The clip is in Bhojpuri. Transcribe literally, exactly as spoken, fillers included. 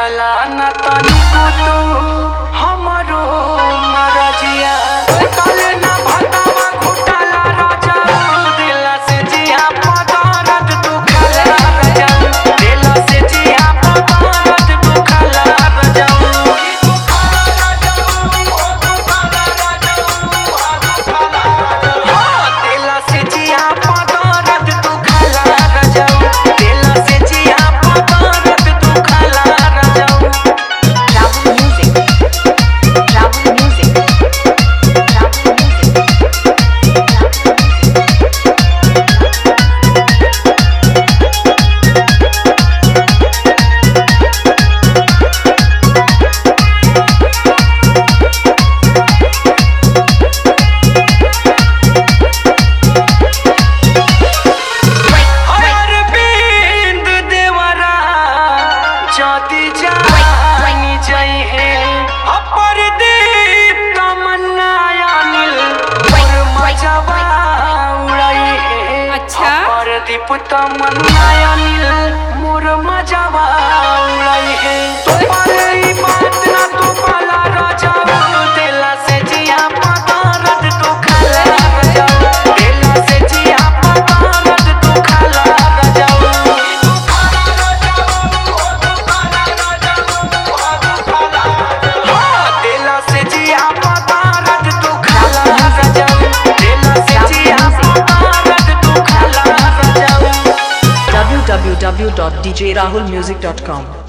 चला न तनिको तू हमरो मरजिया काले ना भतावा घोटाला राजा दिल से जिया पदरद दुखला राजा दिल से जिया पदरद दुखला राजा दिल से जिया पदरद दुखला राजा दिल से जिया पदरद दुखला राजा Rahul Music. Rahul Music. Rahul Music. Arvind देवरा ज्योति जानी जय है अपरदीप तमन्ना अनिल और मजवा उड़ाई है अच्छा। अपरदीप तमन्ना अनिल मोर मजवा उड़ाई है तो पर ई बात ना तो पाला राजा दिल से जिया पदरद तो खाला राजा दिल से जिया पदरद तो खाला राजा दिल से जिया पदरद तो खाला राजा दिल से जिया पदरद तो खाला राजा w w w dot d j rahul music dot com